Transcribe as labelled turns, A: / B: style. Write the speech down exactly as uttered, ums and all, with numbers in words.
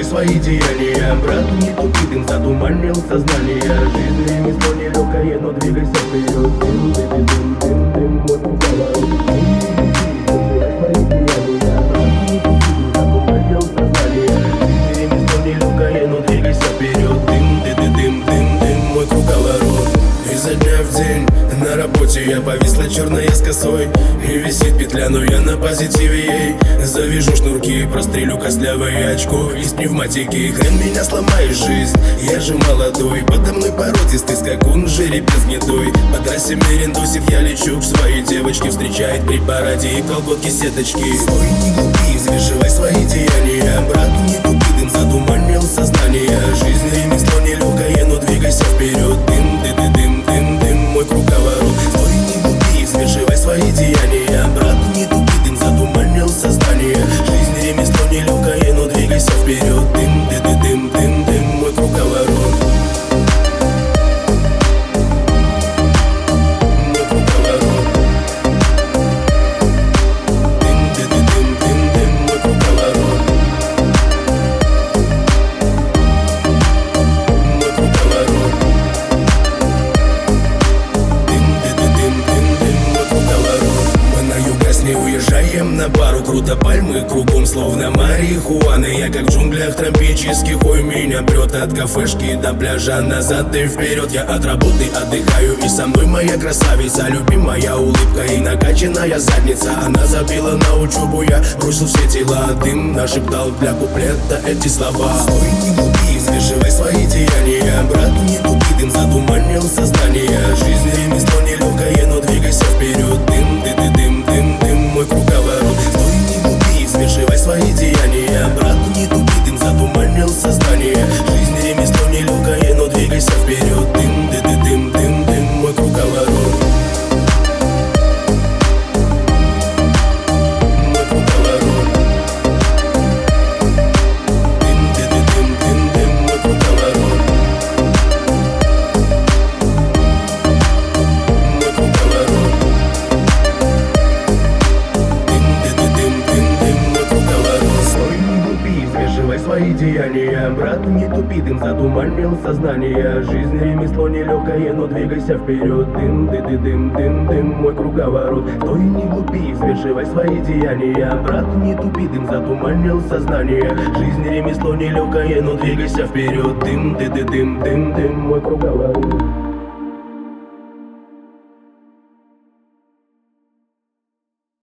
A: взвешивай свои деяния. Брат, не тупи, дым затуманил сознание. Жизнь ремесло нелегкое, но двигайся вперед. Дым, дым, дым, дым, дым, мой поворот. Изо дня в день на работе я повисла черная с косой, и висит петля, но я на позитиве ей. Завяжу шнурки, прострелю костлявое очко из пневматики. Хрен меня сломаешь, жизнь, я же молодой. Подо мной породистый скакун, жеребец гнедой. По трассе Мерендосик я лечу к своей девочке. Встречает при параде и колготки сеточки. Стой, не глупи, взвешивай свои деяния. Брат, не тупи, дым затуманил сознание. Жизнь ремесло нелегкое, но двигайся вперед. Дым, ты, ты, дым, дым, дым, мой круговорот. Стой, не глупи, взвешивай свои деяния. Брат, не тупи, дым затуманил сознание. Жизнь ремесло нелегкое, но двигайся вперед. Дым, ты, ты, дым, дым, дым, мой круговорот. Уезжаем на пару, круто пальмы кругом, словно марихуана. Я как в джунглях тропических, ой, меня прет от кафешки до пляжа, назад и вперед. Я от работы отдыхаю, и со мной моя красавица, любимая улыбка и накачанная задница. Она забила на учебу, я бросил все дела. Дым нашептал для куплета эти слова. Стой, не глупи, взвешивай свои деяния. Брат, не тупи, дым затуманил сознание. Жизнь ремесло нелегкое, но двигайся вперед. Дым, ты, ты, дым, дым, дым, мой круговорот. Стой, не глупи, взвешивай свои деяния. Брат, не тупи, дым затуманил сознание. Жизнь ремесло нелегкое, но двигайся вперед. Дым, ты, ты, дым, дым, дым, мой круговорот. Свои деяния, брат, не тупи, дым затуманил сознание. Жизнь ремесло нелегкое, но двигайся вперед. Дым, ты, ты, дым, дым, дым, мой круговорот. Стой, не глупи, взвешивай свои деяния. Брат, не тупи, дым затуманил сознание. Жизнь ремесло нелегкое, но двигайся вперед. Дым, ты, ты, дым, дым, дым, мой круговорот.